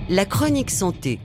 La chronique santé.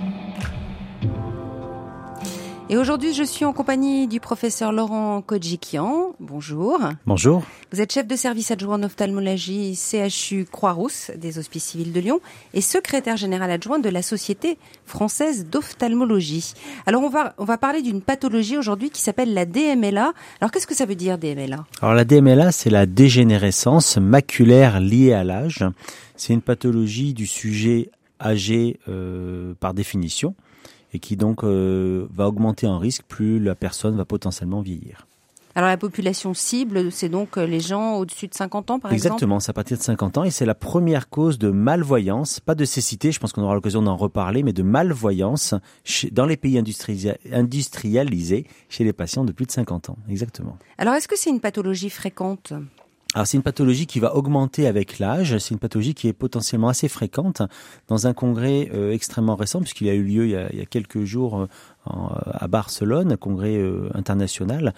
Et aujourd'hui, je suis en compagnie du professeur Laurent Kodjikian. Bonjour. Bonjour. Vous êtes chef de service adjoint en ophtalmologie CHU Croix-Rousse des Hospices Civils de Lyon et secrétaire général adjoint de la Société française d'ophtalmologie. Alors, on va parler d'une pathologie aujourd'hui qui s'appelle la DMLA. Alors, qu'est-ce que ça veut dire, DMLA ? Alors, la DMLA, c'est la dégénérescence maculaire liée à l'âge. C'est une pathologie du sujet âgé par définition, et qui donc va augmenter en risque plus la personne va potentiellement vieillir. Alors la population cible, c'est donc les gens au-dessus de 50 ans par exemple ? Exactement, c'est à partir de 50 ans et c'est la première cause de malvoyance, pas de cécité, je pense qu'on aura l'occasion d'en reparler, mais de malvoyance dans les pays industrialisés chez les patients de plus de 50 ans. Exactement. Alors est-ce que c'est une pathologie fréquente ? Alors c'est une pathologie qui va augmenter avec l'âge, c'est une pathologie qui est potentiellement assez fréquente. Dans un congrès extrêmement récent, puisqu'il a eu lieu il y a quelques jours à Barcelone, un congrès international,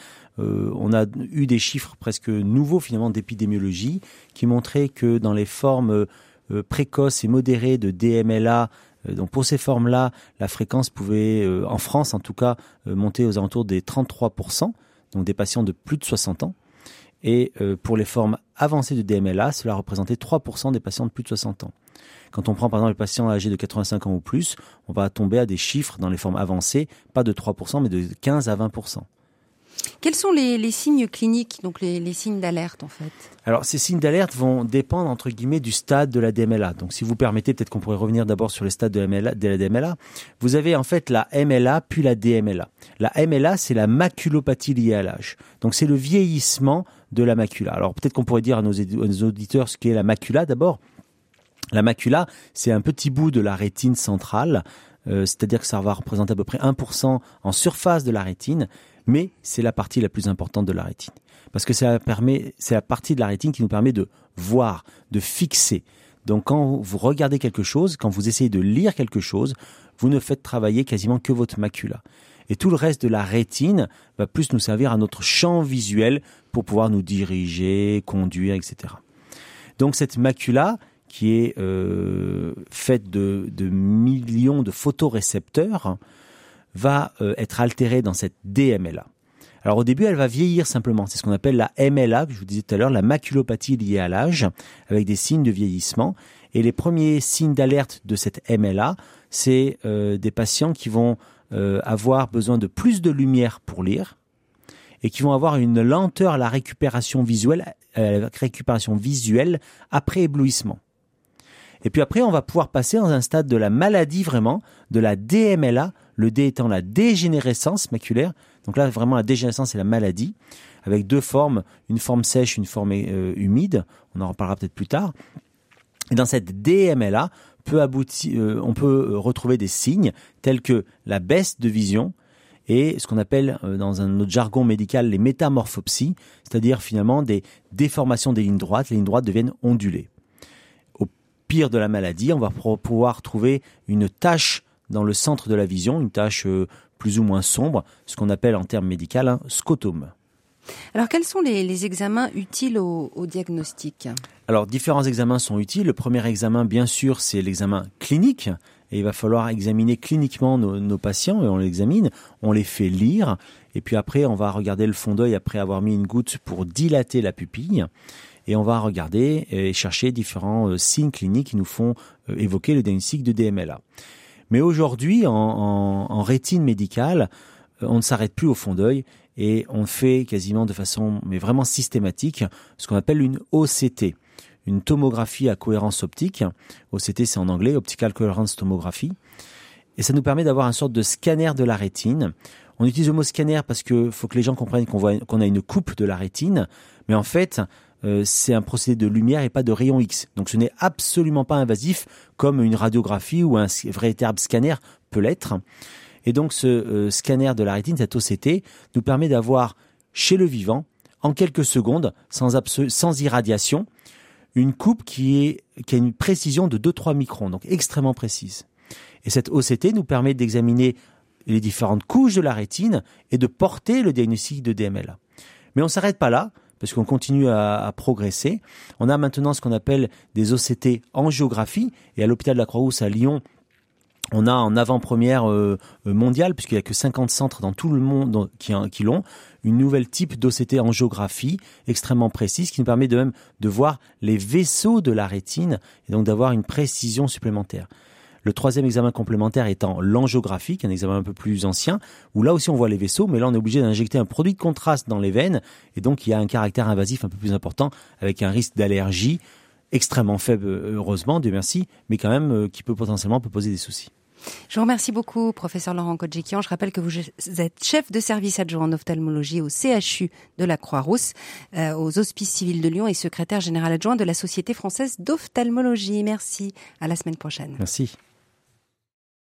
on a eu des chiffres presque nouveaux finalement d'épidémiologie qui montraient que dans les formes précoces et modérées de DMLA, donc pour ces formes-là, la fréquence pouvait, en France en tout cas, monter aux alentours des 33%, donc des patients de plus de 60 ans. Et pour les formes avancées de DMLA, cela représentait 3% des patients de plus de 60 ans. Quand on prend par exemple les patients âgés de 85 ans ou plus, on va tomber à des chiffres dans les formes avancées, pas de 3%, mais de 15 à 20%. Quels sont les signes cliniques, donc les signes d'alerte en fait ? Alors ces signes d'alerte vont dépendre entre guillemets du stade de la DMLA. Donc si vous permettez, peut-être qu'on pourrait revenir d'abord sur le stade de la DMLA. Vous avez en fait la MLA puis la DMLA. La MLA, c'est la maculopathie liée à l'âge. Donc c'est le vieillissement de la macula. Alors peut-être qu'on pourrait dire à nos auditeurs ce qu'est la macula d'abord. La macula, c'est un petit bout de la rétine centrale, c'est-à-dire que ça va représenter à peu près 1% en surface de la rétine, mais c'est la partie la plus importante de la rétine. Parce que c'est la partie de la rétine qui nous permet de voir, de fixer. Donc quand vous regardez quelque chose, quand vous essayez de lire quelque chose, vous ne faites travailler quasiment que votre macula. Et tout le reste de la rétine va plus nous servir à notre champ visuel pour pouvoir nous diriger, conduire, etc. Donc cette macula, qui est faite de millions de photorécepteurs, va être altérée dans cette DMLA. Alors au début, elle va vieillir simplement. C'est ce qu'on appelle la MLA, que je vous disais tout à l'heure, la maculopathie liée à l'âge, avec des signes de vieillissement. Et les premiers signes d'alerte de cette MLA, c'est des patients qui vont avoir besoin de plus de lumière pour lire et qui vont avoir une lenteur à la récupération visuelle après éblouissement. Et puis après, on va pouvoir passer dans un stade de la maladie vraiment, de la DMLA, le D étant la dégénérescence maculaire. Donc là, vraiment, la dégénérescence, c'est la maladie, avec deux formes, une forme sèche, une forme humide. On en reparlera peut-être plus tard. Et dans cette DMLA, on peut retrouver des signes tels que la baisse de vision et ce qu'on appelle dans un autre jargon médical les métamorphopsies, c'est-à-dire finalement des déformations des lignes droites. Les lignes droites deviennent ondulées. Au pire de la maladie, on va pouvoir trouver une tache dans le centre de la vision, une tache plus ou moins sombre, ce qu'on appelle en termes médicaux un scotome. Alors, quels sont les examens utiles au diagnostic ? Alors, différents examens sont utiles. Le premier examen, bien sûr, c'est l'examen clinique. Et il va falloir examiner cliniquement nos patients. Et on les examine, on les fait lire. Et puis après, on va regarder le fond d'œil après avoir mis une goutte pour dilater la pupille. Et on va regarder et chercher différents signes cliniques qui nous font évoquer le diagnostic de DMLA. Mais aujourd'hui, en rétine médicale, on ne s'arrête plus au fond d'œil et on fait quasiment de façon mais vraiment systématique ce qu'on appelle une OCT, une tomographie à cohérence optique. OCT, c'est en anglais, Optical Coherence Tomography. Et ça nous permet d'avoir une sorte de scanner de la rétine. On utilise le mot scanner parce que faut que les gens comprennent qu'on a une coupe de la rétine, mais en fait, c'est un procédé de lumière et pas de rayon X. Donc ce n'est absolument pas invasif comme une radiographie ou un véritable scanner peut l'être. Et donc ce scanner de la rétine, cette OCT, nous permet d'avoir chez le vivant, en quelques secondes, sans irradiation, une coupe qui a une précision de 2-3 microns, donc extrêmement précise. Et cette OCT nous permet d'examiner les différentes couches de la rétine et de porter le diagnostic de DMLA. Mais on ne s'arrête pas là, parce qu'on continue à progresser. On a maintenant ce qu'on appelle des OCT angiographie, et à l'hôpital de la Croix-Rousse à Lyon, on a en avant-première mondiale, puisqu'il n'y a que 50 centres dans tout le monde qui l'ont, une nouvelle type d'OCT angiographie extrêmement précise qui nous permet de voir les vaisseaux de la rétine et donc d'avoir une précision supplémentaire. Le troisième examen complémentaire étant l'angiographie, qui est un examen un peu plus ancien, où là aussi on voit les vaisseaux, mais là on est obligé d'injecter un produit de contraste dans les veines, et donc il y a un caractère invasif un peu plus important, avec un risque d'allergie extrêmement faible, heureusement, Dieu merci, mais quand même qui peut potentiellement poser des soucis. Je vous remercie beaucoup, professeur Laurent Kodjikian. Je rappelle que vous êtes chef de service adjoint en ophtalmologie au CHU de la Croix-Rousse, aux Hospices civils de Lyon et secrétaire général adjoint de la Société française d'ophtalmologie. Merci. À la semaine prochaine. Merci.